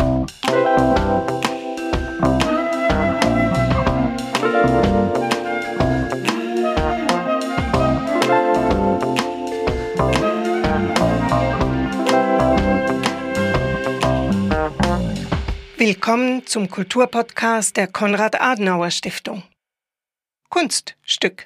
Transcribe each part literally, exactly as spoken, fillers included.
Willkommen zum Kulturpodcast der Konrad-Adenauer-Stiftung. Kunststück.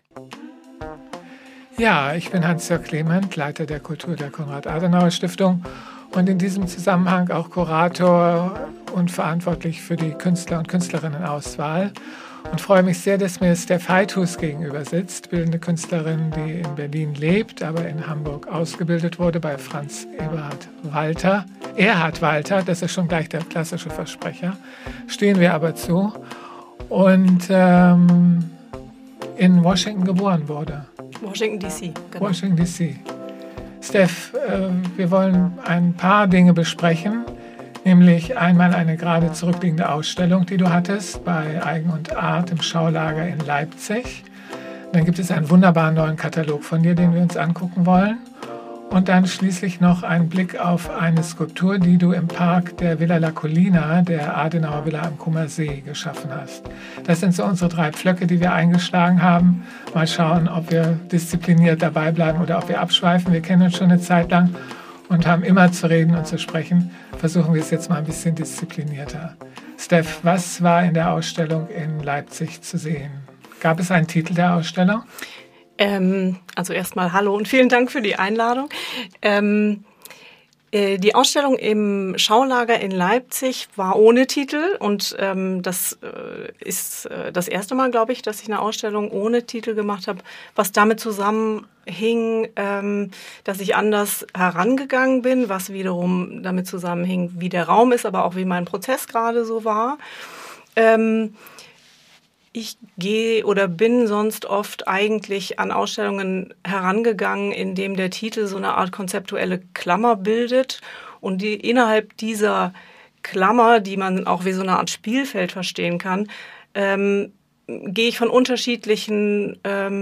Ja, ich bin Hans-Jörg Clement, Leiter der Kultur der Konrad-Adenauer-Stiftung und in diesem Zusammenhang auch Kurator und verantwortlich für die Künstler- und Künstlerinnenauswahl. Und freue mich sehr, dass mir Steph Heithus gegenüber sitzt, bildende Künstlerin, die in Berlin lebt, aber in Hamburg ausgebildet wurde bei Franz Eberhard Walter. Erhard Walter, das ist schon gleich der klassische Versprecher, stehen wir aber zu. Und ähm, in Washington geboren wurde. Washington D C, genau. Washington D C. Steph, äh, wir wollen ein paar Dinge besprechen. Nämlich einmal eine gerade zurückliegende Ausstellung, die du hattest bei Eigen und Art im Schaulager in Leipzig. Dann gibt es einen wunderbaren neuen Katalog von dir, den wir uns angucken wollen. Und dann schließlich noch ein Blick auf eine Skulptur, die du im Park der Villa La Collina, der Adenauer Villa am Kummersee, geschaffen hast. Das sind so unsere drei Pflöcke, die wir eingeschlagen haben. Mal schauen, ob wir diszipliniert dabei bleiben oder ob wir abschweifen. Wir kennen uns schon eine Zeit lang und haben immer zu reden und zu sprechen. Versuchen wir es jetzt mal ein bisschen disziplinierter. Steph, was war in der Ausstellung in Leipzig zu sehen? Gab es einen Titel der Ausstellung? Ähm, also erstmal hallo und vielen Dank für die Einladung. Ähm, äh, die Ausstellung im Schaulager in Leipzig war ohne Titel und ähm, das äh, ist äh, das erste Mal, glaube ich, dass ich eine Ausstellung ohne Titel gemacht habe, was damit zusammenhing, ähm, dass ich anders herangegangen bin, was wiederum damit zusammenhing, wie der Raum ist, aber auch wie mein Prozess gerade so war. Ähm, Ich gehe oder bin sonst oft eigentlich an Ausstellungen herangegangen, in dem der Titel so eine Art konzeptuelle Klammer bildet und die innerhalb dieser Klammer, die man auch wie so eine Art Spielfeld verstehen kann, ähm, gehe ich von unterschiedlichen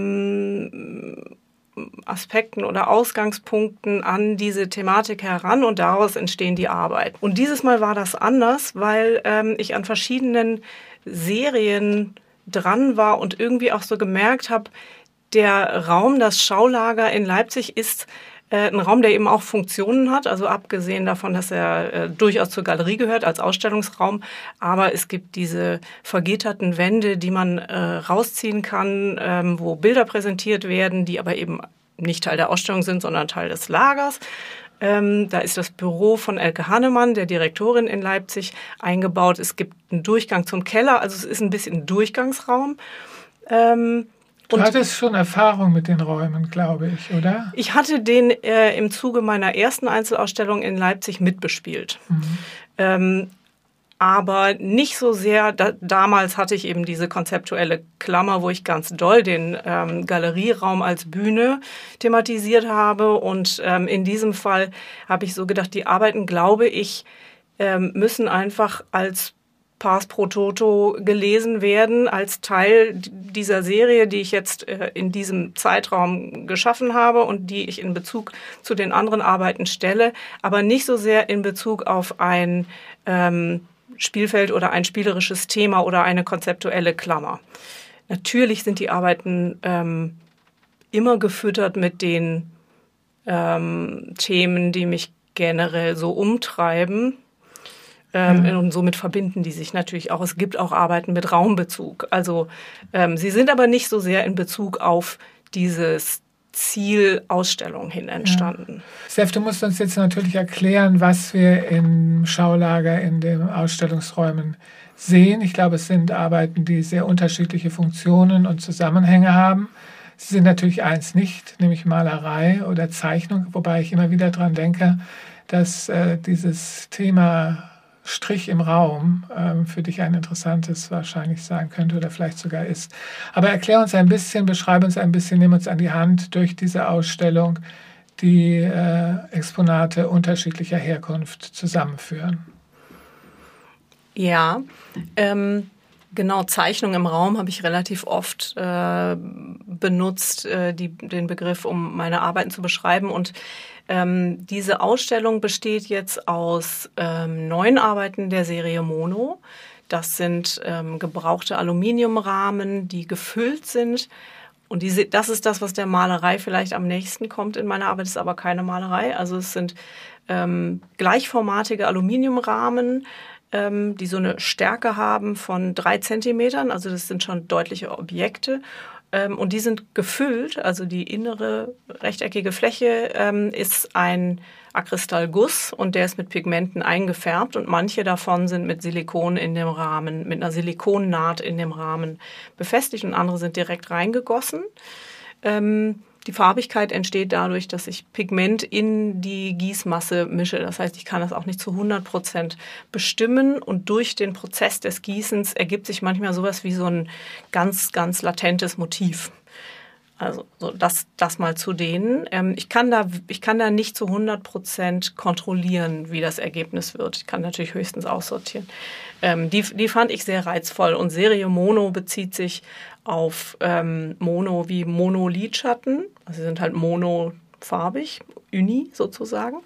ähm, Aspekten oder Ausgangspunkten an diese Thematik heran und daraus entstehen die Arbeit. Und dieses Mal war das anders, weil ähm, ich an verschiedenen Serien dran war und irgendwie auch so gemerkt habe, der Raum, das Schaulager in Leipzig ist äh, ein Raum, der eben auch Funktionen hat, also abgesehen davon, dass er äh, durchaus zur Galerie gehört als Ausstellungsraum, aber es gibt diese vergitterten Wände, die man äh, rausziehen kann, ähm, wo Bilder präsentiert werden, die aber eben nicht Teil der Ausstellung sind, sondern Teil des Lagers. Ähm, da ist das Büro von Elke Hannemann, der Direktorin in Leipzig, eingebaut. Es gibt einen Durchgang zum Keller, also es ist ein bisschen ein Durchgangsraum. Ähm, du hattest schon Erfahrung mit den Räumen, glaube ich, oder? Ich hatte den äh, im Zuge meiner ersten Einzelausstellung in Leipzig mitbespielt. Mhm. Ähm, aber nicht so sehr, da, damals hatte ich eben diese konzeptuelle Klammer, wo ich ganz doll den ähm, Galerieraum als Bühne thematisiert habe. Und ähm, in diesem Fall habe ich so gedacht, die Arbeiten, glaube ich, ähm, müssen einfach als Pars pro Toto gelesen werden, als Teil dieser Serie, die ich jetzt äh, in diesem Zeitraum geschaffen habe und die ich in Bezug zu den anderen Arbeiten stelle, aber nicht so sehr in Bezug auf ein ähm, Spielfeld oder ein spielerisches Thema oder eine konzeptuelle Klammer. Natürlich sind die Arbeiten ähm, immer gefüttert mit den ähm, Themen, die mich generell so umtreiben. Ähm, ja. Und somit verbinden die sich natürlich auch. Es gibt auch Arbeiten mit Raumbezug. Also ähm, sie sind aber nicht so sehr in Bezug auf dieses Zielausstellung hin entstanden. Ja. Steph, du musst uns jetzt natürlich erklären, was wir im Schaulager in den Ausstellungsräumen sehen. Ich glaube, es sind Arbeiten, die sehr unterschiedliche Funktionen und Zusammenhänge haben. Sie sind natürlich eins nicht, nämlich Malerei oder Zeichnung, wobei ich immer wieder daran denke, dass äh, dieses Thema Strich im Raum ähm, für dich ein interessantes wahrscheinlich sein könnte oder vielleicht sogar ist. Aber erklär uns ein bisschen, beschreibe uns ein bisschen, nimm uns an die Hand durch diese Ausstellung, die äh, Exponate unterschiedlicher Herkunft zusammenführen. Ja, ähm, Genau, Zeichnung im Raum habe ich relativ oft äh, benutzt, äh, die, den Begriff, um meine Arbeiten zu beschreiben. Und ähm, diese Ausstellung besteht jetzt aus ähm, neun Arbeiten der Serie Mono. Das sind ähm, gebrauchte Aluminiumrahmen, die gefüllt sind. Und diese, das ist das, was der Malerei vielleicht am nächsten kommt in meiner Arbeit, ist aber keine Malerei. Also es sind ähm, gleichformatige Aluminiumrahmen, ähm, die so eine Stärke haben von drei Zentimetern. Also das sind schon deutliche Objekte. Ähm, und die sind gefüllt, also die innere rechteckige Fläche ähm, ist ein Akrystallguss und der ist mit Pigmenten eingefärbt und manche davon sind mit Silikon in dem Rahmen, mit einer Silikonnaht in dem Rahmen befestigt und andere sind direkt reingegossen. Ähm, die Farbigkeit entsteht dadurch, dass ich Pigment in die Gießmasse mische. Das heißt, ich kann das auch nicht zu hundert Prozent bestimmen und durch den Prozess des Gießens ergibt sich manchmal sowas wie so ein ganz, ganz latentes Motiv. Also so das, das mal zu denen. Ähm, ich kann da, ich kann da nicht zu hundert Prozent kontrollieren, wie das Ergebnis wird. Ich kann natürlich höchstens aussortieren. Ähm, die, die fand ich sehr reizvoll. Und Serie Mono bezieht sich auf ähm, Mono wie Monolidschatten. Also sie sind halt monofarbig, uni sozusagen.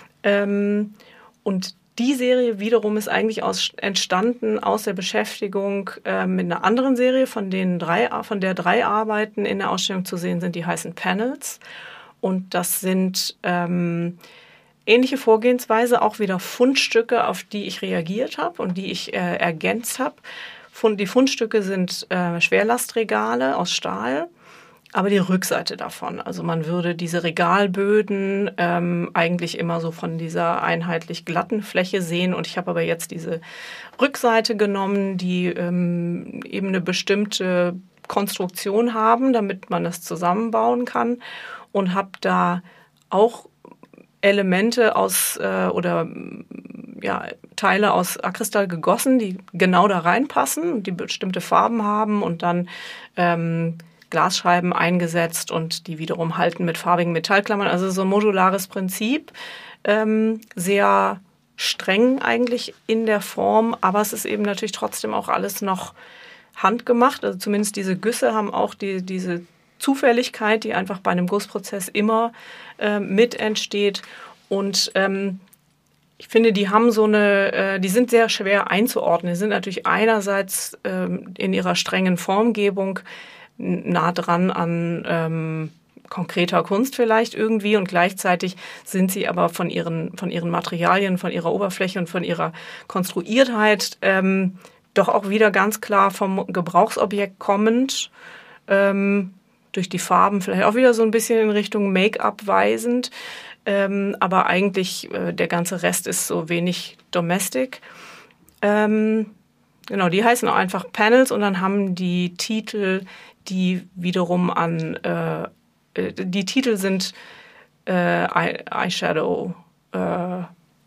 Ähm, und die Serie wiederum ist eigentlich aus, entstanden aus der Beschäftigung äh, mit einer anderen Serie, von denen drei, von der drei Arbeiten in der Ausstellung zu sehen sind, die heißen Panels. Und das sind ähm, ähnliche Vorgehensweise, auch wieder Fundstücke, auf die ich reagiert habe und die ich äh, ergänzt habe. Fund, die Fundstücke sind äh, Schwerlastregale aus Stahl. Aber die Rückseite davon, also man würde diese Regalböden ähm, eigentlich immer so von dieser einheitlich glatten Fläche sehen. Und ich habe aber jetzt diese Rückseite genommen, die ähm, eben eine bestimmte Konstruktion haben, damit man das zusammenbauen kann. Und habe da auch Elemente aus äh, oder ja, Teile aus Akrystall gegossen, die genau da reinpassen und die bestimmte Farben haben und dann ähm, Glasscheiben eingesetzt und die wiederum halten mit farbigen Metallklammern. Also so ein modulares Prinzip, ähm, sehr streng eigentlich in der Form, aber es ist eben natürlich trotzdem auch alles noch handgemacht. Also zumindest diese Güsse haben auch die, diese Zufälligkeit, die einfach bei einem Gussprozess immer äh, mit entsteht. Und ähm, ich finde, die haben so eine, äh, die sind sehr schwer einzuordnen. Die sind natürlich einerseits ähm, in ihrer strengen Formgebung nah dran an ähm, konkreter Kunst vielleicht irgendwie und gleichzeitig sind sie aber von ihren von ihren Materialien, von ihrer Oberfläche und von ihrer Konstruiertheit ähm, doch auch wieder ganz klar vom Gebrauchsobjekt kommend, ähm, durch die Farben vielleicht auch wieder so ein bisschen in Richtung Make-up weisend, ähm, aber eigentlich äh, der ganze Rest ist so wenig Domestic. Ähm, genau, die heißen auch einfach Panels und dann haben die Titel, die wiederum an, äh, die Titel sind äh, Eyeshadow äh,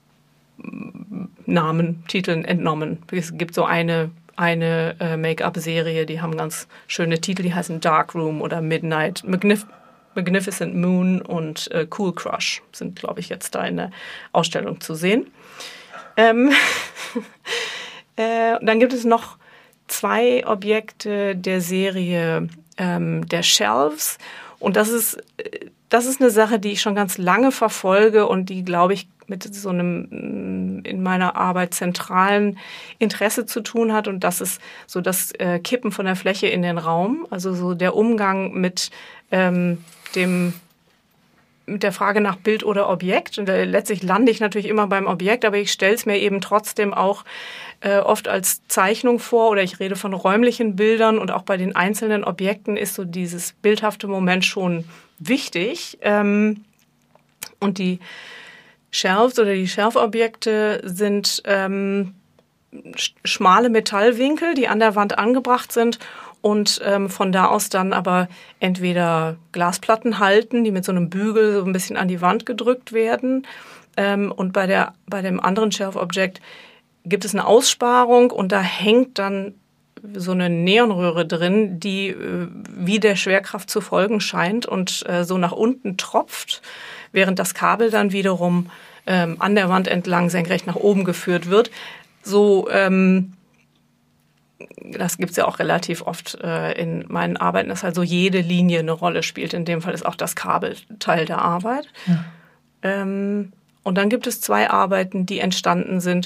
Namen, Titeln entnommen. Es gibt so eine, eine äh, Make-up-Serie, die haben ganz schöne Titel, die heißen Dark Room oder Midnight, Magnif- Magnificent Moon und äh, Cool Crush sind, glaube ich, jetzt da in der Ausstellung zu sehen. Ähm äh, dann gibt es noch zwei Objekte der Serie ähm, der Shelves. Und das ist, das ist eine Sache, die ich schon ganz lange verfolge und die, glaube ich, mit so einem in meiner Arbeit zentralen Interesse zu tun hat. Und das ist so das äh, Kippen von der Fläche in den Raum. Also so der Umgang mit ähm, dem mit der Frage nach Bild oder Objekt. Und äh, letztlich lande ich natürlich immer beim Objekt, aber ich stelle es mir eben trotzdem auch äh, oft als Zeichnung vor oder ich rede von räumlichen Bildern und auch bei den einzelnen Objekten ist so dieses bildhafte Moment schon wichtig. Ähm, und die Shelves oder die Shelf-Objekte sind ähm, schmale Metallwinkel, die an der Wand angebracht sind und ähm, von da aus dann aber entweder Glasplatten halten, die mit so einem Bügel so ein bisschen an die Wand gedrückt werden. Ähm, und bei der bei dem anderen Shelf-Objekt gibt es eine Aussparung und da hängt dann so eine Neonröhre drin, die äh, wie der Schwerkraft zu folgen scheint und äh, so nach unten tropft, während das Kabel dann wiederum ähm, an der Wand entlang senkrecht nach oben geführt wird. So ähm, das gibt's ja auch relativ oft äh, in meinen Arbeiten, dass halt so jede Linie eine Rolle spielt. In dem Fall ist auch das Kabel Teil der Arbeit. Ja. Ähm, und dann gibt es zwei Arbeiten, die entstanden sind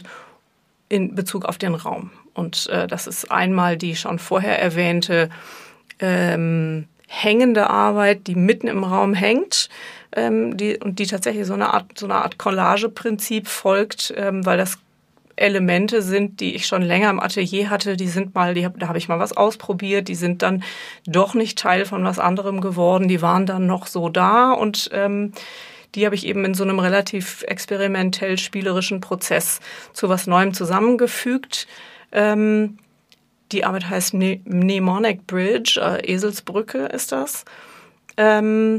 in Bezug auf den Raum. Und äh, das ist einmal die schon vorher erwähnte ähm, hängende Arbeit, die mitten im Raum hängt, ähm, die, und die tatsächlich so eine Art, so eine Art Collageprinzip folgt, ähm, weil das Elemente sind, die ich schon länger im Atelier hatte, die sind mal, die, da habe ich mal was ausprobiert, die sind dann doch nicht Teil von was anderem geworden, die waren dann noch so da und ähm, die habe ich eben in so einem relativ experimentell spielerischen Prozess zu was Neuem zusammengefügt. Ähm, die Arbeit heißt ne- Mnemonic Bridge, äh, Eselsbrücke ist das. Ähm,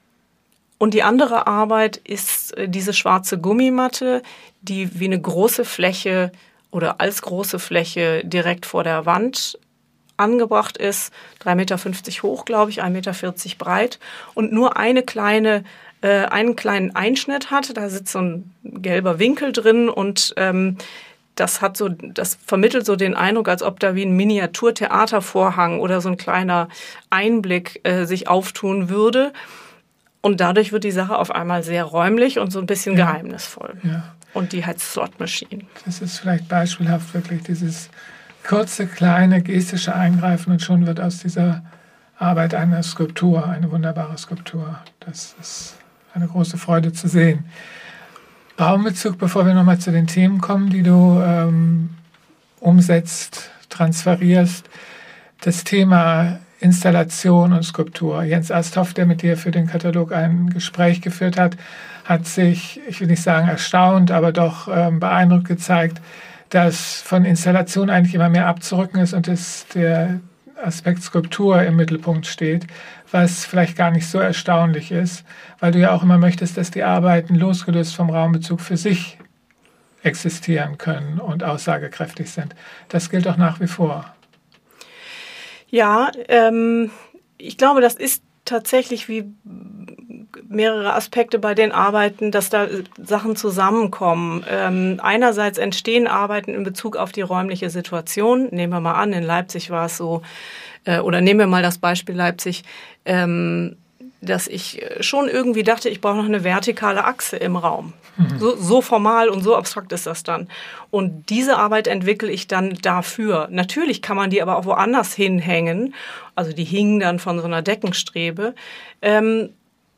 Und die andere Arbeit ist diese schwarze Gummimatte, die wie eine große Fläche oder als große Fläche direkt vor der Wand angebracht ist. drei Meter fünfzig hoch, glaube ich, ein Meter vierzig breit und nur eine kleine, äh, einen kleinen Einschnitt hat. Da sitzt so ein gelber Winkel drin und ähm, das hat so, das vermittelt so den Eindruck, als ob da wie ein Miniaturtheatervorhang oder so ein kleiner Einblick äh, sich auftun würde. Und dadurch wird die Sache auf einmal sehr räumlich und so ein bisschen ja. geheimnisvoll. Ja. Und die heißt Slot Machine. Das ist vielleicht beispielhaft wirklich dieses kurze, kleine, gestische Eingreifen und schon wird aus dieser Arbeit eine Skulptur, eine wunderbare Skulptur. Das ist eine große Freude zu sehen. Raumbezug, bevor wir nochmal zu den Themen kommen, die du ähm, umsetzt, transferierst. Das Thema Installation und Skulptur. Jens Asthoff, der mit dir für den Katalog ein Gespräch geführt hat, hat sich, ich will nicht sagen erstaunt, aber doch ähm, beeindruckt gezeigt, dass von Installation eigentlich immer mehr abzurücken ist und dass der Aspekt Skulptur im Mittelpunkt steht, was vielleicht gar nicht so erstaunlich ist, weil du ja auch immer möchtest, dass die Arbeiten losgelöst vom Raumbezug für sich existieren können und aussagekräftig sind. Das gilt auch nach wie vor. Ja, ähm, ich glaube, das ist tatsächlich wie mehrere Aspekte bei den Arbeiten, dass da Sachen zusammenkommen. Ähm, einerseits entstehen Arbeiten in Bezug auf die räumliche Situation. Nehmen wir mal an, in Leipzig war es so, äh, oder nehmen wir mal das Beispiel Leipzig, ähm, dass ich schon irgendwie dachte, ich brauche noch eine vertikale Achse im Raum. Mhm. So, so formal und so abstrakt ist das dann. Und diese Arbeit entwickle ich dann dafür. Natürlich kann man die aber auch woanders hinhängen. Also die hingen dann von so einer Deckenstrebe. Ähm,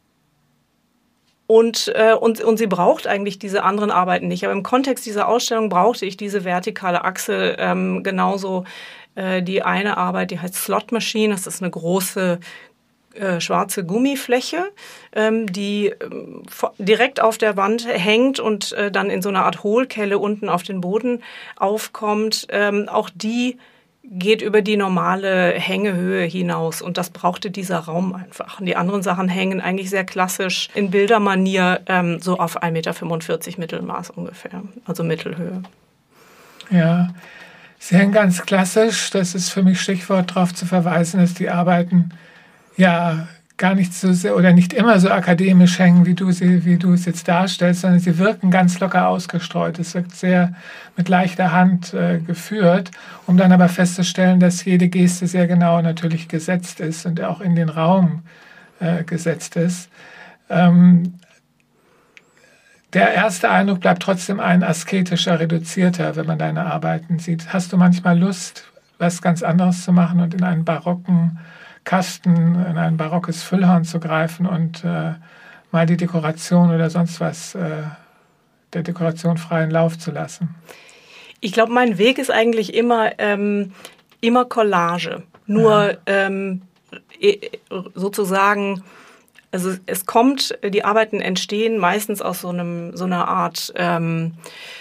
und, äh, und, und sie braucht eigentlich diese anderen Arbeiten nicht. Aber im Kontext dieser Ausstellung brauchte ich diese vertikale Achse ähm, genauso. Äh, die eine Arbeit, die heißt Slot Machine. Das ist eine große Äh, schwarze Gummifläche, ähm, die ähm, direkt auf der Wand hängt und äh, dann in so einer Art Hohlkelle unten auf den Boden aufkommt. Ähm, auch die geht über die normale Hängehöhe hinaus und das brauchte dieser Raum einfach. Und die anderen Sachen hängen eigentlich sehr klassisch in Bildermanier ähm, so auf ein Meter fünfundvierzig Mittelmaß ungefähr, also Mittelhöhe. Ja, sie hängen ganz klassisch. Das ist für mich Stichwort darauf zu verweisen, dass die Arbeiten ja gar nicht so sehr oder nicht immer so akademisch hängen, wie du sie, wie du es jetzt darstellst, sondern sie wirken ganz locker ausgestreut. Es wirkt sehr mit leichter Hand äh, geführt, um dann aber festzustellen, dass jede Geste sehr genau natürlich gesetzt ist und auch in den Raum äh, gesetzt ist. Ähm, der erste Eindruck bleibt trotzdem ein asketischer, reduzierter, wenn man deine Arbeiten sieht. Hast du manchmal Lust, was ganz anderes zu machen und in einen barocken Kasten, in ein barockes Füllhorn zu greifen und äh, mal die Dekoration oder sonst was äh, der Dekoration freien Lauf zu lassen? Ich glaube, mein Weg ist eigentlich immer, ähm, immer Collage. Nur ja. ähm, sozusagen, also es kommt, die Arbeiten entstehen meistens aus so einem so einer Art ähm,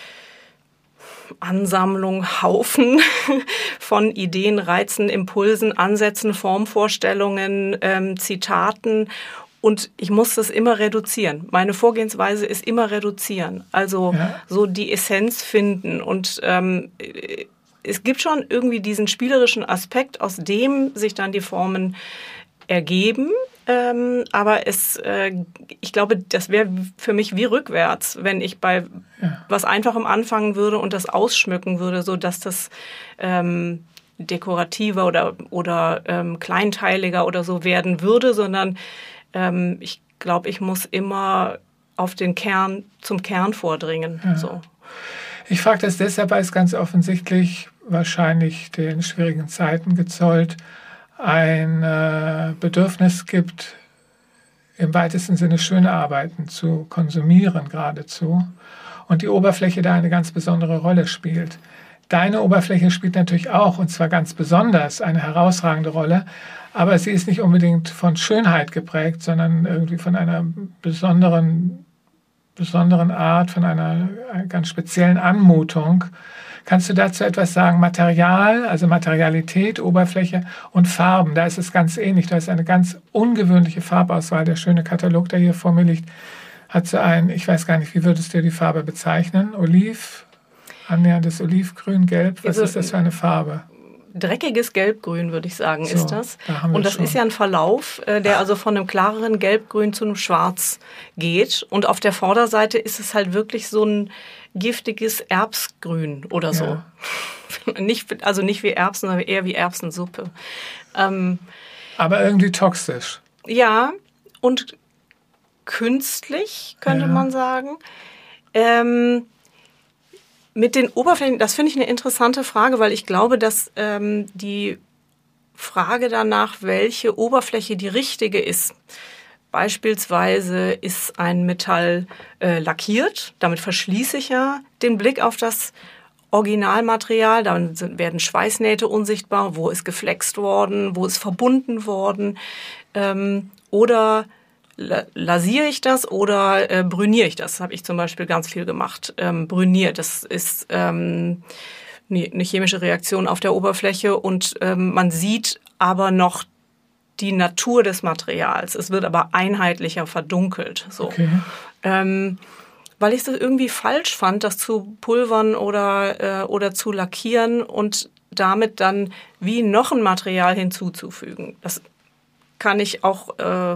Ansammlung, Haufen von Ideen, Reizen, Impulsen, Ansätzen, Formvorstellungen, ähm, Zitaten. Und ich muss das immer reduzieren. Meine Vorgehensweise ist immer reduzieren. Also ja. so die Essenz finden. Und ähm, es gibt schon irgendwie diesen spielerischen Aspekt, aus dem sich dann die Formen ergeben. Ähm, aber es, äh, ich glaube, das wäre für mich wie rückwärts, wenn ich bei ja. was Einfachem anfangen würde und das ausschmücken würde, so dass das ähm, dekorativer oder, oder ähm, kleinteiliger oder so werden würde, sondern ähm, ich glaube, ich muss immer auf den Kern, zum Kern vordringen. Ja. So. Ich frage das deshalb, weil es ganz offensichtlich wahrscheinlich den schwierigen Zeiten gezollt ein äh, Bedürfnis gibt, im weitesten Sinne schöne Arbeiten zu konsumieren geradezu und die Oberfläche da eine ganz besondere Rolle spielt. Deine Oberfläche spielt natürlich auch, und zwar ganz besonders, eine herausragende Rolle, aber sie ist nicht unbedingt von Schönheit geprägt, sondern irgendwie von einer besonderen, besonderen Art, von einer ganz speziellen Anmutung. Kannst du dazu etwas sagen? Material, also Materialität, Oberfläche und Farben, da ist es ganz ähnlich. Da ist eine ganz ungewöhnliche Farbauswahl. Der schöne Katalog, der hier vor mir liegt, hat so ein, ich weiß gar nicht, wie würdest du die Farbe bezeichnen? Oliv, annäherndes Olivgrün, Gelb, was also, ist das für eine Farbe? Dreckiges Gelbgrün, würde ich sagen, so, ist das. Da und das schon. Ist ja ein Verlauf, äh, der also von einem klareren Gelbgrün zu einem Schwarz geht. Und auf der Vorderseite ist es halt wirklich so ein giftiges Erbsgrün oder so. Ja. nicht, also nicht wie Erbsen, sondern eher wie Erbsensuppe. Ähm, Aber irgendwie toxisch. Ja, und künstlich, könnte ja. man sagen. Ähm, mit den Oberflächen, das finde ich eine interessante Frage, weil ich glaube, dass ähm, die Frage danach, welche Oberfläche die richtige ist, beispielsweise ist ein Metall äh, lackiert, damit verschließe ich ja den Blick auf das Originalmaterial, dann sind, werden Schweißnähte unsichtbar, wo ist geflext worden, wo ist verbunden worden, ähm, oder lasiere ich das oder äh, brüniere ich das? Das habe ich zum Beispiel ganz viel gemacht. Ähm, brüniert, das ist ähm, eine chemische Reaktion auf der Oberfläche und ähm, man sieht aber noch die Natur des Materials. Es wird aber einheitlicher verdunkelt. So. Okay. Ähm, weil ich das irgendwie falsch fand, das zu pulvern oder, äh, oder zu lackieren und damit dann wie noch ein Material hinzuzufügen. Das kann ich auch... Äh,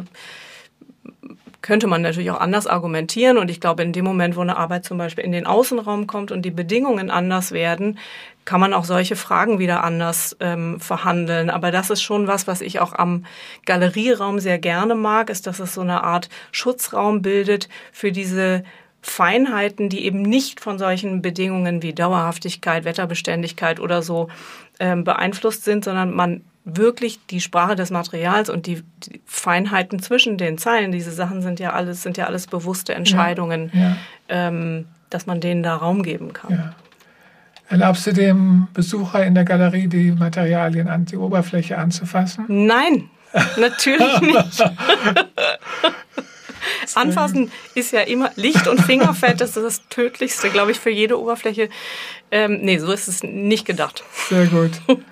könnte man natürlich auch anders argumentieren. Und ich glaube, in dem Moment, wo eine Arbeit zum Beispiel in den Außenraum kommt und die Bedingungen anders werden, kann man auch solche Fragen wieder anders ähm, verhandeln. Aber das ist schon was, was ich auch am Galerieraum sehr gerne mag, ist, dass es so eine Art Schutzraum bildet für diese Feinheiten, die eben nicht von solchen Bedingungen wie Dauerhaftigkeit, Wetterbeständigkeit oder so ähm, beeinflusst sind, sondern man wirklich die Sprache des Materials und die, die Feinheiten zwischen den Zeilen, diese Sachen sind ja alles, sind ja alles bewusste Entscheidungen, ja, ja. Ähm, dass man denen da Raum geben kann. Ja. Erlaubst du dem Besucher in der Galerie, die Materialien an die Oberfläche anzufassen? Nein, natürlich nicht. Anfassen ist ja immer Licht und Fingerfett, das ist das Tödlichste, glaube ich, für jede Oberfläche. Ähm, nee, so ist es nicht gedacht. Sehr gut.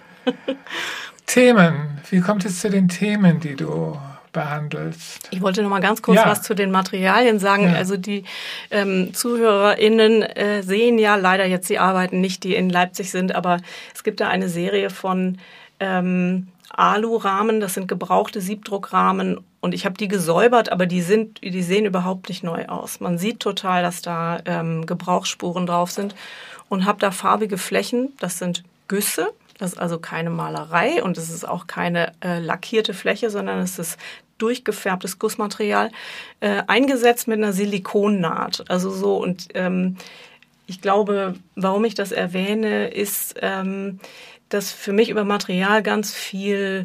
Themen. Wie kommt es zu den Themen, die du behandelst? Ich wollte noch mal ganz kurz ja. was zu den Materialien sagen. Ja. Also die ähm, ZuhörerInnen äh, sehen ja leider jetzt die Arbeiten nicht, die in Leipzig sind, aber es gibt da eine Serie von ähm, Alurahmen, das sind gebrauchte Siebdruckrahmen und ich habe die gesäubert, aber die sind, die sehen überhaupt nicht neu aus. Man sieht total, dass da ähm, Gebrauchsspuren drauf sind und habe da farbige Flächen, das sind Güsse. Das ist also keine Malerei und es ist auch keine äh, lackierte Fläche, sondern es ist durchgefärbtes Gussmaterial, äh, eingesetzt mit einer Silikonnaht. Also so und ähm, ich glaube, warum ich das erwähne, ist, ähm, dass für mich über Material ganz viel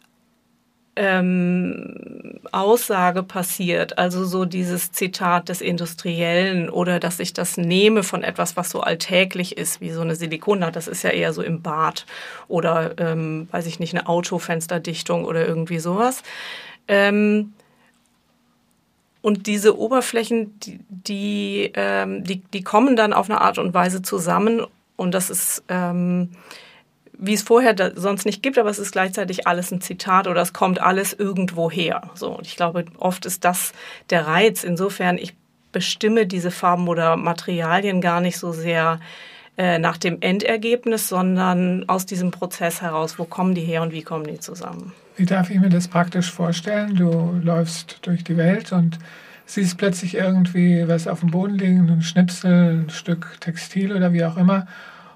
ähm, Aussage passiert, also so dieses Zitat des Industriellen oder dass ich das nehme von etwas, was so alltäglich ist, wie so eine Silikonnaht, das ist ja eher so im Bad oder, ähm, weiß ich nicht, eine Autofensterdichtung oder irgendwie sowas. Ähm, und diese Oberflächen, die, die, ähm, die, die kommen dann auf eine Art und Weise zusammen und das ist... Ähm, wie es vorher da sonst nicht gibt, aber es ist gleichzeitig alles ein Zitat oder es kommt alles irgendwo her. So, und ich glaube, oft ist das der Reiz. Insofern, ich bestimme diese Farben oder Materialien gar nicht so sehr äh, nach dem Endergebnis, sondern aus diesem Prozess heraus, wo kommen die her und wie kommen die zusammen. Wie darf ich mir das praktisch vorstellen? Du läufst durch die Welt und siehst plötzlich irgendwie was auf dem Boden liegen, ein Schnipsel, ein Stück Textil oder wie auch immer.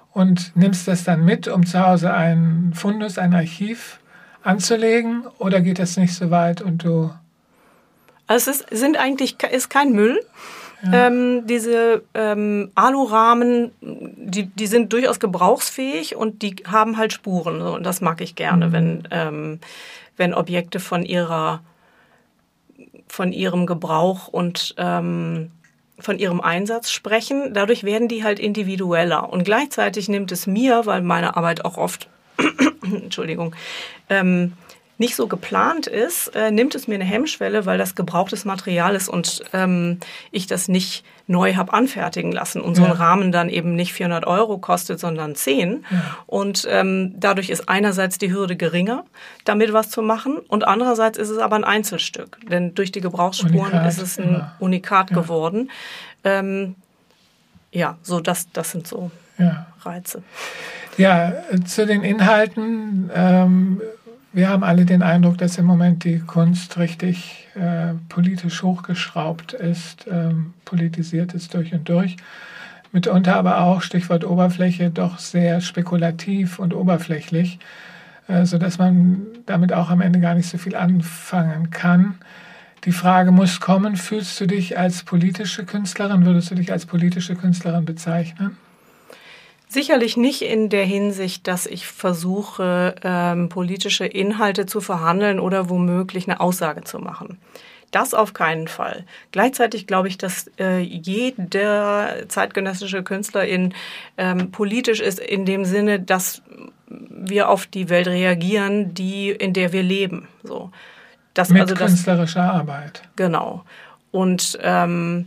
und nimmst das dann mit, um zu Hause ein Fundus, ein Archiv anzulegen, oder geht das nicht so weit und du... Also es ist, sind eigentlich, ist kein Müll. Ja. Ähm, diese ähm, Alurahmen, die, die sind durchaus gebrauchsfähig und die haben halt Spuren. So, und das mag ich gerne, mhm. wenn, ähm, wenn Objekte von ihrer, von ihrem Gebrauch und ähm, von ihrem Einsatz sprechen. Dadurch werden die halt individueller. Und gleichzeitig nimmt es mir, weil meine Arbeit auch oft, Entschuldigung, ähm, nicht so geplant ist, äh, nimmt es mir eine Hemmschwelle, weil das gebrauchtes Material ist und ähm, ich das nicht neu habe anfertigen lassen und ja. so ein Rahmen dann eben nicht vierhundert Euro kostet, sondern zehn. Ja. Und ähm, dadurch ist einerseits die Hürde geringer, damit was zu machen, und andererseits ist es aber ein Einzelstück, denn durch die Gebrauchsspuren Unikat, ist es ein immer. Unikat ja. geworden. Ähm, ja, so das, das sind so ja. Reize. Ja, zu den Inhalten. Ähm, Wir haben alle den Eindruck, dass im Moment die Kunst richtig äh, politisch hochgeschraubt ist, ähm, politisiert ist durch und durch. Mitunter aber auch, Stichwort Oberfläche, doch sehr spekulativ und oberflächlich, äh, sodass man damit auch am Ende gar nicht so viel anfangen kann. Die Frage muss kommen, fühlst du dich als politische Künstlerin, würdest du dich als politische Künstlerin bezeichnen? Sicherlich nicht in der Hinsicht, dass ich versuche, ähm, politische Inhalte zu verhandeln oder womöglich eine Aussage zu machen. Das auf keinen Fall. Gleichzeitig glaube ich, dass äh, jeder zeitgenössische Künstlerin ähm, politisch ist in dem Sinne, dass wir auf die Welt reagieren, die, in der wir leben. So. Das, Mit also das, künstlerischer Arbeit. Genau. Und ähm,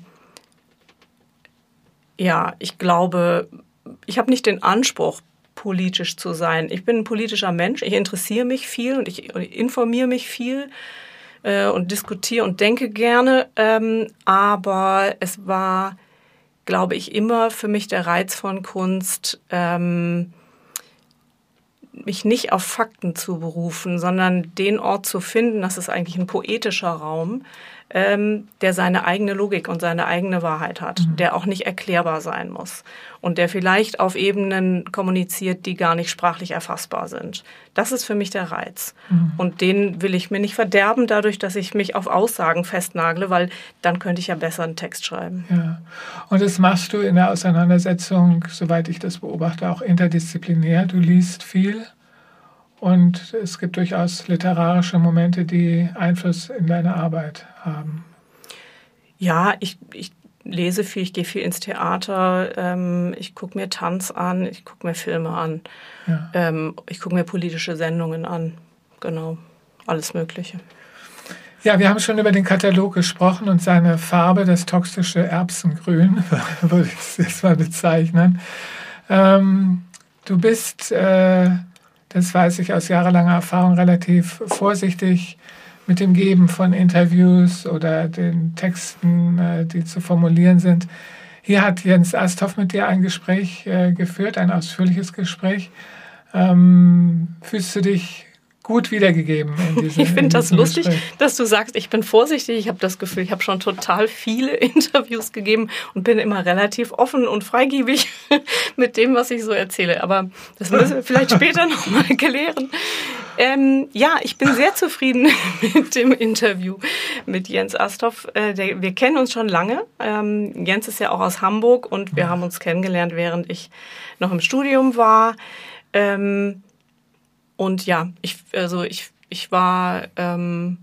ja, ich glaube... Ich habe nicht den Anspruch, politisch zu sein. Ich bin ein politischer Mensch. Ich interessiere mich viel und ich informiere mich viel äh, und diskutiere und denke gerne. Ähm, aber es war, glaube ich, immer für mich der Reiz von Kunst, ähm, mich nicht auf Fakten zu berufen, sondern den Ort zu finden, das ist eigentlich ein poetischer Raum, ähm, der seine eigene Logik und seine eigene Wahrheit hat, mhm. der auch nicht erklärbar sein muss und der vielleicht auf Ebenen kommuniziert, die gar nicht sprachlich erfassbar sind. Das ist für mich der Reiz. Mhm. Und den will ich mir nicht verderben, dadurch, dass ich mich auf Aussagen festnagle, weil dann könnte ich ja besser einen Text schreiben. Ja. Und das machst du in der Auseinandersetzung, soweit ich das beobachte, auch interdisziplinär. Du liest viel. Und es gibt durchaus literarische Momente, die Einfluss in deine Arbeit haben. Ja, ich, ich lese viel, ich gehe viel ins Theater, ähm, ich gucke mir Tanz an, ich gucke mir Filme an, ja. ähm, ich gucke mir politische Sendungen an, genau, alles Mögliche. Ja, wir haben schon über den Katalog gesprochen und seine Farbe, das toxische Erbsengrün, würde ich es jetzt mal bezeichnen. Ähm, du bist... Äh, Das weiß ich aus jahrelanger Erfahrung, relativ vorsichtig mit dem Geben von Interviews oder den Texten, die zu formulieren sind. Hier hat Jens Asthoff mit dir ein Gespräch geführt, ein ausführliches Gespräch. Ähm, fühlst du dich gut wiedergegeben in diesem Ich finde das lustig, Gespräch. Dass du sagst, ich bin vorsichtig. Ich habe das Gefühl, ich habe schon total viele Interviews gegeben und bin immer relativ offen und freigebig mit dem, was ich so erzähle. Aber das müssen wir vielleicht später nochmal klären. Ähm, ja, ich bin sehr zufrieden mit dem Interview mit Jens Asthoff. Äh, der, wir kennen uns schon lange. Ähm, Jens ist ja auch aus Hamburg und wir haben uns kennengelernt, während ich noch im Studium war. Ähm, Und ja, ich, also ich, ich war, ähm,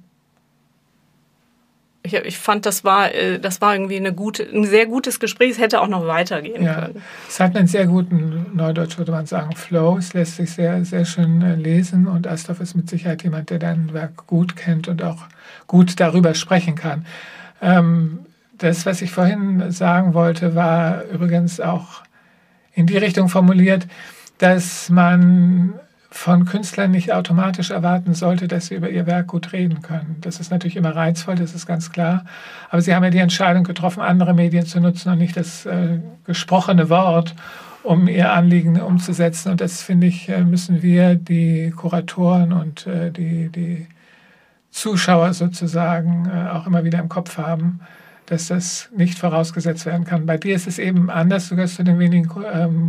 ich, ich fand, das war, das war irgendwie eine gute, ein sehr gutes Gespräch. Es hätte auch noch weitergehen ja, können. Es hat einen sehr guten, neudeutsch würde man sagen, Flow. Es lässt sich sehr, sehr schön lesen und Asthoff ist mit Sicherheit jemand, der dein Werk gut kennt und auch gut darüber sprechen kann. Ähm, das, was ich vorhin sagen wollte, war übrigens auch in die Richtung formuliert, dass man von Künstlern nicht automatisch erwarten sollte, dass sie über ihr Werk gut reden können. Das ist natürlich immer reizvoll, das ist ganz klar. Aber sie haben ja die Entscheidung getroffen, andere Medien zu nutzen und nicht das äh, gesprochene Wort, um ihr Anliegen umzusetzen. Und das, finde ich, müssen wir, die Kuratoren und äh, die, die Zuschauer sozusagen, äh, auch immer wieder im Kopf haben, dass das nicht vorausgesetzt werden kann. Bei dir ist es eben anders. Du gehörst zu den wenigen ähm,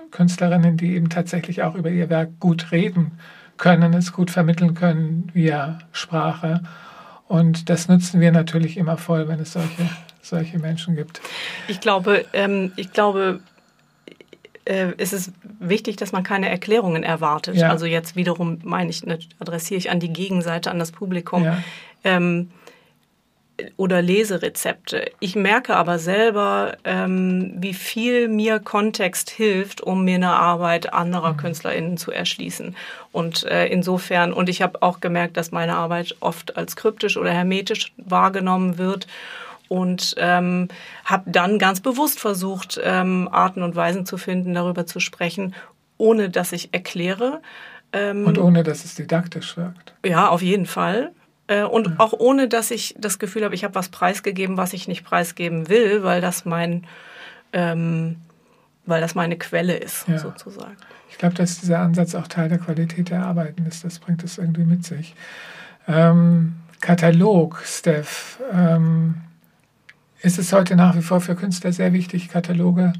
Künstlerinnen, die eben tatsächlich auch über ihr Werk gut reden können, es gut vermitteln können via Sprache. Und das nutzen wir natürlich immer voll, wenn es solche, solche Menschen gibt. Ich glaube, ähm, ich glaube, äh, es ist wichtig, dass man keine Erklärungen erwartet. Ja. Also jetzt wiederum meine ich, adressiere ich an die Gegenseite, an das Publikum. Ja. Ähm, oder Leserezepte. Ich merke aber selber, ähm, wie viel mir Kontext hilft, um mir eine Arbeit anderer mhm. KünstlerInnen zu erschließen. Und äh, insofern, und ich habe auch gemerkt, dass meine Arbeit oft als kryptisch oder hermetisch wahrgenommen wird und ähm, habe dann ganz bewusst versucht, ähm, Arten und Weisen zu finden, darüber zu sprechen, ohne dass ich erkläre. Ähm, und ohne, dass es didaktisch wirkt. Ja, auf jeden Fall. Und auch ohne, dass ich das Gefühl habe, ich habe was preisgegeben, was ich nicht preisgeben will, weil das mein, ähm, weil das meine Quelle ist, ja. sozusagen. Ich glaube, dass dieser Ansatz auch Teil der Qualität der Arbeiten ist. Das bringt es irgendwie mit sich. Ähm, Katalog, Steph. Ähm, ist es heute nach wie vor für Künstler sehr wichtig, Kataloge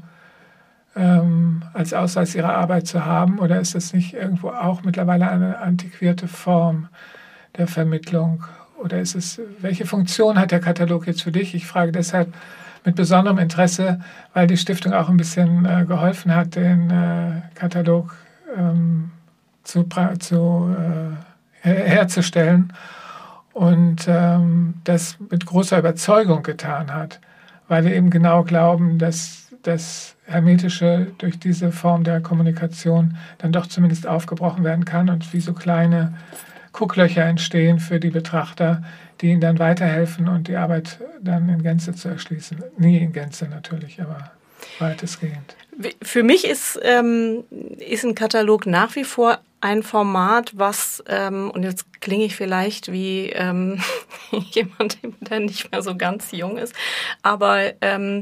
ähm, als Ausweis ihrer Arbeit zu haben? Oder ist das nicht irgendwo auch mittlerweile eine antiquierte Form der Vermittlung? Oder ist es, welche Funktion hat der Katalog jetzt für dich? Ich frage deshalb mit besonderem Interesse, weil die Stiftung auch ein bisschen äh, geholfen hat, den äh, Katalog ähm, zu, zu, äh, her- herzustellen und ähm, das mit großer Überzeugung getan hat, weil wir eben genau glauben, dass das Hermetische durch diese Form der Kommunikation dann doch zumindest aufgebrochen werden kann und wie so kleine Gucklöcher entstehen für die Betrachter, die ihnen dann weiterhelfen und die Arbeit dann in Gänze zu erschließen. Nie in Gänze natürlich, aber weitestgehend. Für mich ist, ähm, ist ein Katalog nach wie vor ein Format, was, ähm, und jetzt klinge ich vielleicht wie ähm, jemand, der nicht mehr so ganz jung ist, aber ähm,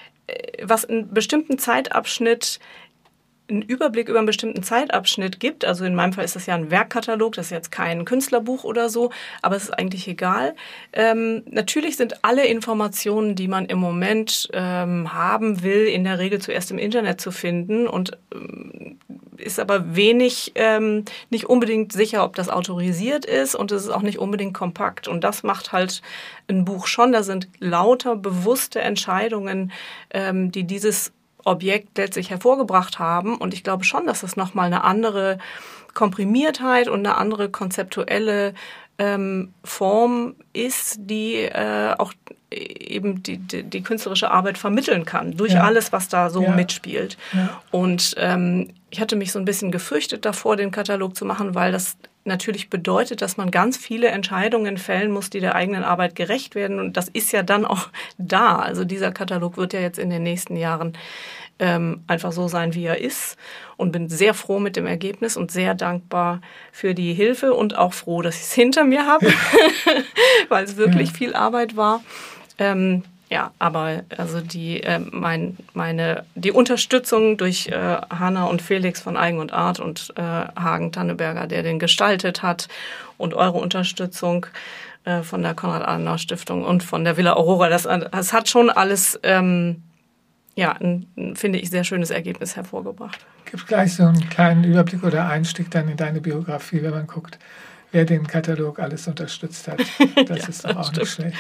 was einen bestimmten Zeitabschnitt einen Überblick über einen bestimmten Zeitabschnitt gibt. Also in meinem Fall ist das ja ein Werkkatalog, das ist jetzt kein Künstlerbuch oder so, aber es ist eigentlich egal. Ähm, natürlich sind alle Informationen, die man im Moment ähm, haben will, in der Regel zuerst im Internet zu finden und ähm, ist aber wenig, ähm, nicht unbedingt sicher, ob das autorisiert ist und es ist auch nicht unbedingt kompakt. Und das macht halt ein Buch schon. Da sind lauter bewusste Entscheidungen, ähm, die dieses Objekt letztlich hervorgebracht haben. Und ich glaube schon, dass das nochmal eine andere Komprimiertheit und eine andere konzeptuelle ähm, Form ist, die äh, auch eben die, die, die künstlerische Arbeit vermitteln kann, durch ja. alles, was da so ja. mitspielt. Ja. Und ähm, ich hatte mich so ein bisschen gefürchtet davor, den Katalog zu machen, weil das natürlich bedeutet, dass man ganz viele Entscheidungen fällen muss, die der eigenen Arbeit gerecht werden. Und das ist ja dann auch da. Also dieser Katalog wird ja jetzt in den nächsten Jahren ähm, einfach so sein, wie er ist. Und bin sehr froh mit dem Ergebnis und sehr dankbar für die Hilfe und auch froh, dass ich es hinter mir habe, ja. weil es wirklich ja. viel Arbeit war. Ähm, ja, aber also die äh, mein, meine die Unterstützung durch äh, Hanna und Felix von Eigen und Art und äh, Hagen Tanneberger, der den gestaltet hat, und eure Unterstützung äh, von der Konrad-Adenauer-Stiftung und von der Villa Aurora, das, das hat schon alles ähm, ja ein, finde ich, sehr schönes Ergebnis hervorgebracht. Gibt gleich so einen kleinen Überblick oder Einstieg dann in deine Biografie, wenn man guckt, wer den Katalog alles unterstützt hat. Das ja, ist doch auch nicht schlecht.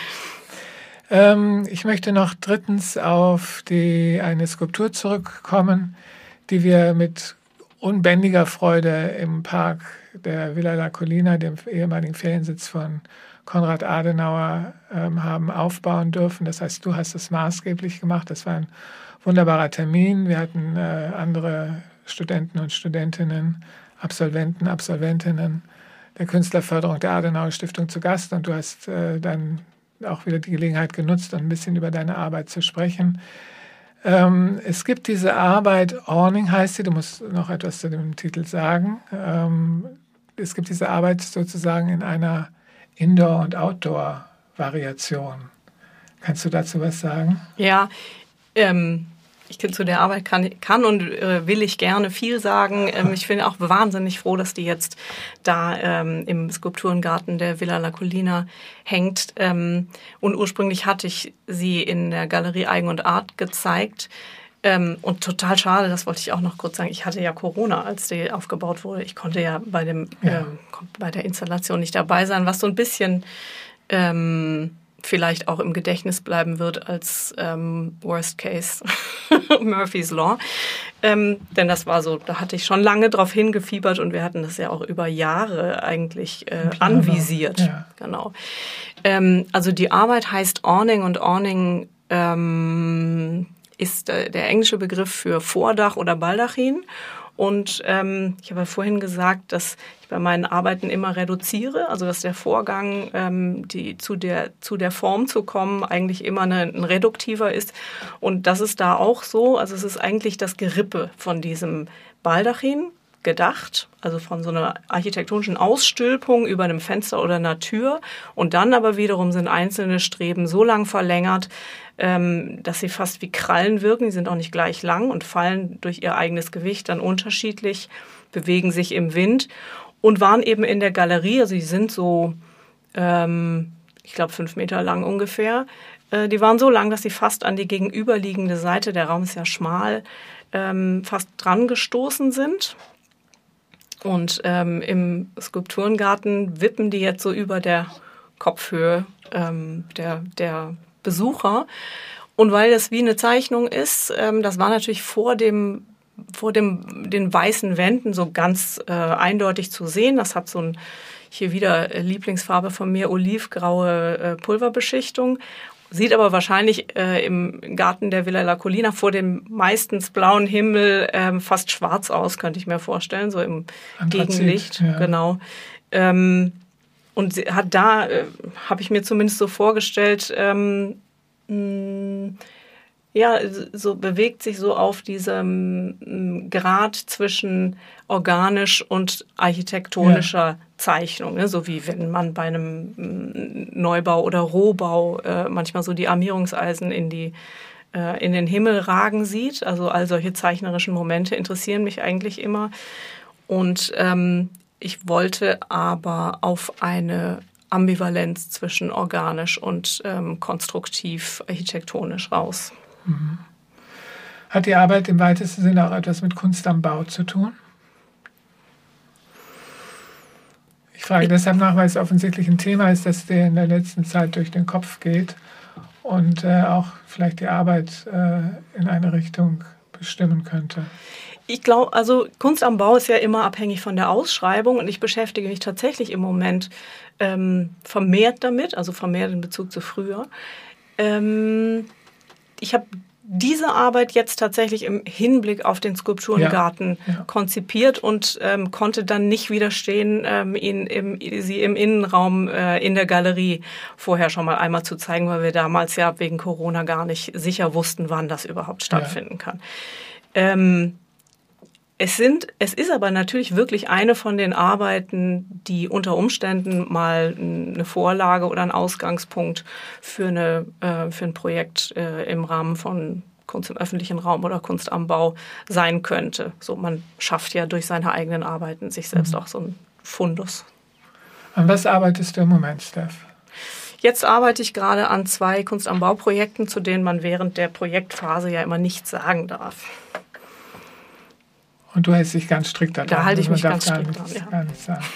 Ich möchte noch drittens auf die, eine Skulptur zurückkommen, die wir mit unbändiger Freude im Park der Villa La Collina, dem ehemaligen Feriensitz von Konrad Adenauer, ähm, haben aufbauen dürfen. Das heißt, du hast es maßgeblich gemacht. Das war ein wunderbarer Termin. Wir hatten äh, andere Studenten und Studentinnen, Absolventen, Absolventinnen der Künstlerförderung der Adenauer Stiftung zu Gast. Und du hast äh, dann auch wieder die Gelegenheit genutzt, ein bisschen über deine Arbeit zu sprechen. Ähm, es gibt diese Arbeit, Orning heißt sie, du musst noch etwas zu dem Titel sagen. Ähm, es gibt diese Arbeit sozusagen in einer Indoor- und Outdoor-Variation. Kannst du dazu was sagen? Ja, ähm, ich zu der Arbeit kann, kann und äh, will ich gerne viel sagen. Ähm, ich bin auch wahnsinnig froh, dass die jetzt da ähm, im Skulpturengarten der Villa La Collina hängt. Ähm, und ursprünglich hatte ich sie in der Galerie Eigen und Art gezeigt. Ähm, und total schade, das wollte ich auch noch kurz sagen, ich hatte ja Corona, als die aufgebaut wurde. Ich konnte ja bei, dem, ja. Äh, bei der Installation nicht dabei sein, was so ein bisschen ähm, vielleicht auch im Gedächtnis bleiben wird als ähm, Worst Case Murphy's Law. Ähm, denn das war so, da hatte ich schon lange drauf hingefiebert und wir hatten das ja auch über Jahre eigentlich äh, anvisiert. Ja. Genau. Ähm, also die Arbeit heißt Awning und Awning ähm, ist äh, der englische Begriff für Vordach oder Baldachin. Und ähm, ich habe ja vorhin gesagt, dass ich bei meinen Arbeiten immer reduziere, also dass der Vorgang, ähm, die, zu, der, zu der Form zu kommen, eigentlich immer eine, ein reduktiver ist. Und das ist da auch so. Also es ist eigentlich das Gerippe von diesem Baldachin gedacht, also von so einer architektonischen Ausstülpung über einem Fenster oder einer Tür. Und dann aber wiederum sind einzelne Streben so lang verlängert, ähm, dass sie fast wie Krallen wirken. Die sind auch nicht gleich lang und fallen durch ihr eigenes Gewicht dann unterschiedlich, bewegen sich im Wind und waren eben in der Galerie, also die sind so, ähm, ich glaube, fünf Meter lang ungefähr. Äh, die waren so lang, dass sie fast an die gegenüberliegende Seite, der Raum ist ja schmal, ähm, fast dran gestoßen sind. Und ähm, im Skulpturengarten wippen die jetzt so über der Kopfhöhe ähm, der, der Besucher. Und weil das wie eine Zeichnung ist, ähm, das war natürlich vor dem vor dem den weißen Wänden so ganz äh, eindeutig zu sehen. Das hat so ein, hier wieder äh, Lieblingsfarbe von mir, olivgraue äh, Pulverbeschichtung. Sieht aber wahrscheinlich äh, im Garten der Villa La Collina vor dem meistens blauen Himmel ähm, fast schwarz aus, könnte ich mir vorstellen, so im Anthrazit, Gegenlicht. Ja. Genau. Ähm, und hat da, äh, habe ich mir zumindest so vorgestellt, ähm, mh, ja, so bewegt sich so auf diesem Grad zwischen organisch und architektonischer ja. Zeichnung, ne? So wie wenn man bei einem Neubau oder Rohbau äh, manchmal so die Armierungseisen in die äh, in den Himmel ragen sieht. Also all solche zeichnerischen Momente interessieren mich eigentlich immer. Und ähm, ich wollte aber auf eine Ambivalenz zwischen organisch und ähm, konstruktiv architektonisch raus. Mhm. Hat die Arbeit im weitesten Sinne auch etwas mit Kunst am Bau zu tun? Ich frage deshalb nach, weil es offensichtlich ein Thema ist, das dir in der letzten Zeit durch den Kopf geht und äh, auch vielleicht die Arbeit äh, in eine Richtung bestimmen könnte. Ich glaube, also Kunst am Bau ist ja immer abhängig von der Ausschreibung und ich beschäftige mich tatsächlich im Moment ähm, vermehrt damit, also vermehrt in Bezug zu früher. Ähm, ich habe diese Arbeit jetzt tatsächlich im Hinblick auf den Skulpturengarten ja, ja. konzipiert und ähm, konnte dann nicht widerstehen, ähm, ihn im, sie im Innenraum äh, in der Galerie vorher schon mal einmal zu zeigen, weil wir damals ja wegen Corona gar nicht sicher wussten, wann das überhaupt stattfinden ja. kann. Ähm, Es sind, es ist aber natürlich wirklich eine von den Arbeiten, die unter Umständen mal eine Vorlage oder ein Ausgangspunkt für eine äh, für ein Projekt äh, im Rahmen von Kunst im öffentlichen Raum oder Kunst am Bau sein könnte. So, man schafft ja durch seine eigenen Arbeiten sich selbst mhm. auch so einen Fundus. An was arbeitest du im Moment, Steph? Jetzt arbeite ich gerade an zwei Kunst am Bau Projekten, zu denen man während der Projektphase ja immer nichts sagen darf. Und du hältst dich ganz strikt daran. Da halte ich mich ganz strikt dran, ja. Gar nicht sagen.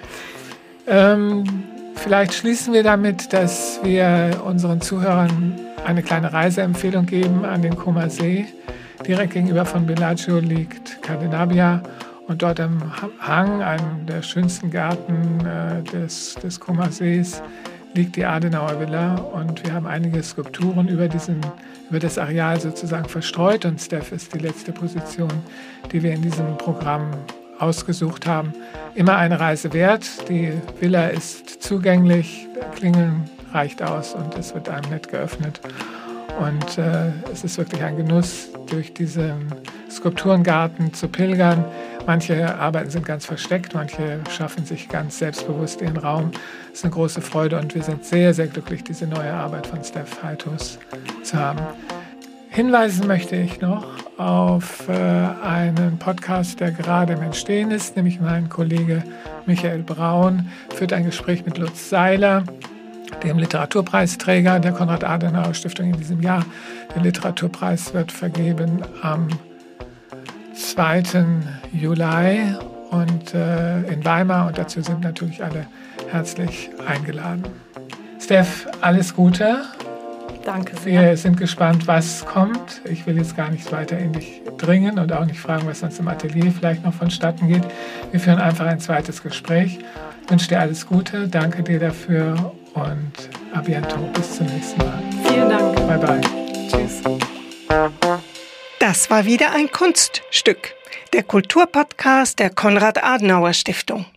ähm, vielleicht schließen wir damit, dass wir unseren Zuhörern eine kleine Reiseempfehlung geben an den Comer See. Direkt gegenüber von Bellagio liegt Cadenabia und dort am Hang, einem der schönsten Gärten äh, des, des Comer Sees, liegt die Adenauer Villa und wir haben einige Skulpturen über, diesen, über das Areal sozusagen verstreut und Steph ist die letzte Position, die wir in diesem Programm ausgesucht haben. Immer eine Reise wert, die Villa ist zugänglich, Klingeln reicht aus und es wird einem nett geöffnet und äh, es ist wirklich ein Genuss, durch diesen Skulpturengarten zu pilgern. Manche Arbeiten sind ganz versteckt, manche schaffen sich ganz selbstbewusst ihren Raum. Das ist eine große Freude und wir sind sehr, sehr glücklich, diese neue Arbeit von Steph Heitus zu haben. Hinweisen möchte ich noch auf äh, einen Podcast, der gerade im Entstehen ist, nämlich mein Kollege Michael Braun führt ein Gespräch mit Lutz Seiler dem Literaturpreisträger der Konrad-Adenauer-Stiftung in diesem Jahr. Der Literaturpreis wird vergeben am zweiten Juli und äh, in Weimar, und dazu sind natürlich alle herzlich eingeladen. Steph, alles Gute. Danke sehr. Wir sind gespannt, was kommt. Ich will jetzt gar nicht weiter in dich dringen und auch nicht fragen, was sonst im Atelier vielleicht noch vonstatten geht. Wir führen einfach ein zweites Gespräch. Ich wünsche dir alles Gute, danke dir dafür und à bientôt. Bis zum nächsten Mal. Vielen Dank. Bye bye. Tschüss. Das war wieder ein Kunststück, der Kulturpodcast der Konrad-Adenauer-Stiftung.